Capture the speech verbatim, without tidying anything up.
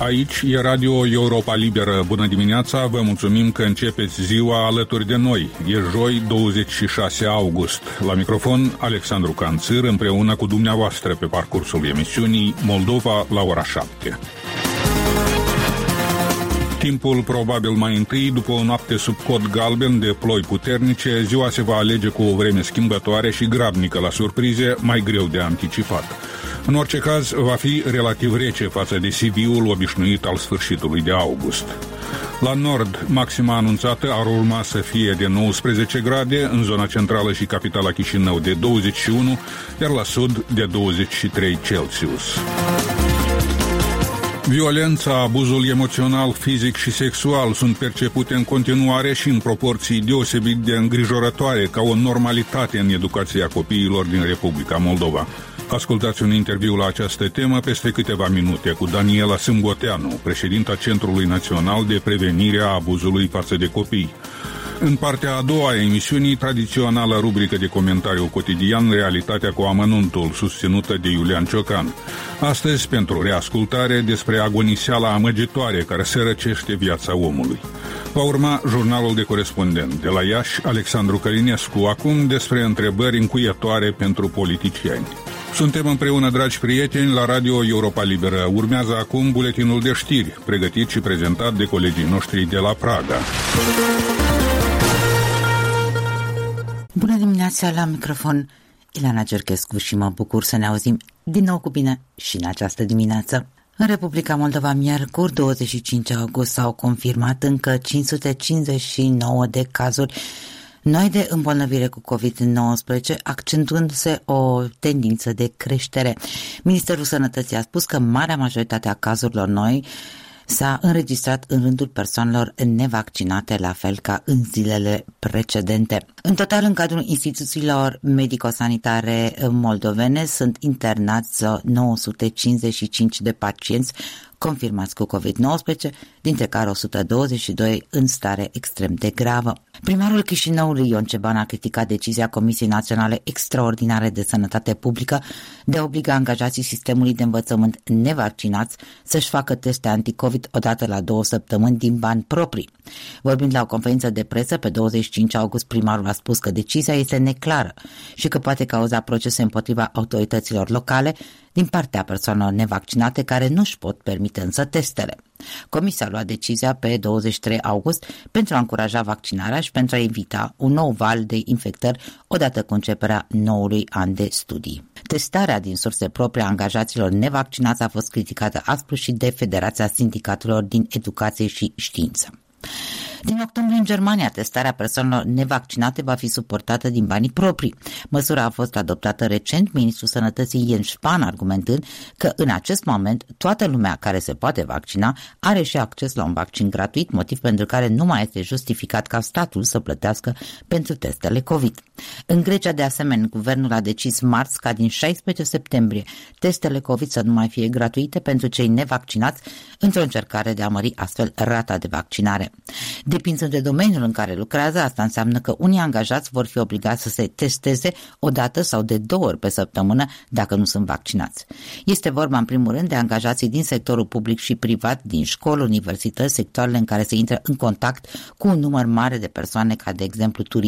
Aici e Radio Europa Liberă. Bună dimineața, vă mulțumim că începeți ziua alături de noi. E joi, douăzeci și șase august. La microfon, Alexandru Canțir, împreună cu dumneavoastră pe parcursul emisiunii Moldova la ora șapte. Timpul probabil mai întâi, după o noapte sub cod galben de ploi puternice, ziua se va alege cu o vreme schimbătoare și grabnică la surprize, mai greu de anticipat. În orice caz, va fi relativ rece față de Sibiul obișnuit al sfârșitului de august. La nord, maxima anunțată ar urma să fie de nouăsprezece grade, în zona centrală și capitala Chișinău de douăzeci și unu, iar la sud de douăzeci și trei Celsius. Violența, abuzul emoțional, fizic și sexual sunt percepute în continuare și în proporții deosebit de îngrijorătoare ca o normalitate în educația copiilor din Republica Moldova. Ascultați un interviu la această temă peste câteva minute cu Daniela Sâmboteanu, președinta Centrului Național de Prevenire a Abuzului față de Copii. În partea a doua a emisiunii, tradițională rubrică de comentariu cotidian, Realitatea cu amănuntul, susținută de Iulian Ciocan. Astăzi, pentru reascultare, despre agoniseala amăgitoare care se răcește viața omului. Va urma jurnalul de corespondent de la Iași, Alexandru Călinescu, acum despre întrebări încuietoare pentru politicieni. Suntem împreună, dragi prieteni, la Radio Europa Liberă. Urmează acum buletinul de știri, pregătit și prezentat de colegii noștri de la Praga. Bună dimineața, la microfon Ileana Gerchescu și mă bucur să ne auzim din nou cu bine și în această dimineață. În Republica Moldova, miercuri, douăzeci și cinci august, s-au confirmat încă cinci sute cincizeci și nouă de cazuri noi de îmbolnăvire cu covid nouăsprezece, accentuându-se o tendință de creștere. Ministerul Sănătății a spus că marea majoritate a cazurilor noi s-a înregistrat în rândul persoanelor nevaccinate, la fel ca în zilele precedente. În total, în cadrul instituțiilor medico-sanitare moldovene sunt internați nouă sute cincizeci și cinci de pacienți confirmați cu covid nouăsprezece, dintre care o sută douăzeci și doi în stare extrem de gravă. Primarul Chișinăului, Ion Ceban, a criticat decizia Comisiei Naționale Extraordinare de Sănătate Publică de a obliga angajații sistemului de învățământ nevaccinați să-și facă teste anticovid odată la două săptămâni din bani proprii. Vorbind la o conferință de presă pe douăzeci și cinci august, primarul a spus că decizia este neclară și că poate cauza procese împotriva autorităților locale din partea persoanelor nevaccinate care nu își pot permite însă testele. Comisia a luat decizia pe douăzeci și trei august pentru a încuraja vaccinarea și pentru a evita un nou val de infectări odată cu începerea noului an de studii. Testarea din surse proprii a angajaților nevaccinați a fost criticată aspru și de Federația Sindicatelor din Educație și Știință. Din octombrie, în Germania, testarea persoanelor nevaccinate va fi suportată din banii proprii. Măsura a fost adoptată recent, ministrul Sănătății Jens Spahn argumentând că în acest moment toată lumea care se poate vaccina are și acces la un vaccin gratuit, motiv pentru care nu mai este justificat ca statul să plătească pentru testele COVID. În Grecia, de asemenea, guvernul a decis marți ca din șaisprezece septembrie testele COVID să nu mai fie gratuite pentru cei nevaccinați, într-o încercare de a mări astfel rata de vaccinare. Depinzând de domeniul în care lucrează, asta înseamnă că unii angajați vor fi obligați să se testeze o dată sau de două ori pe săptămână dacă nu sunt vaccinați. Este vorba în primul rând de angajații din sectorul public și privat, din școli, universități, sectoarele în care se intră în contact cu un număr mare de persoane, ca de exemplu turism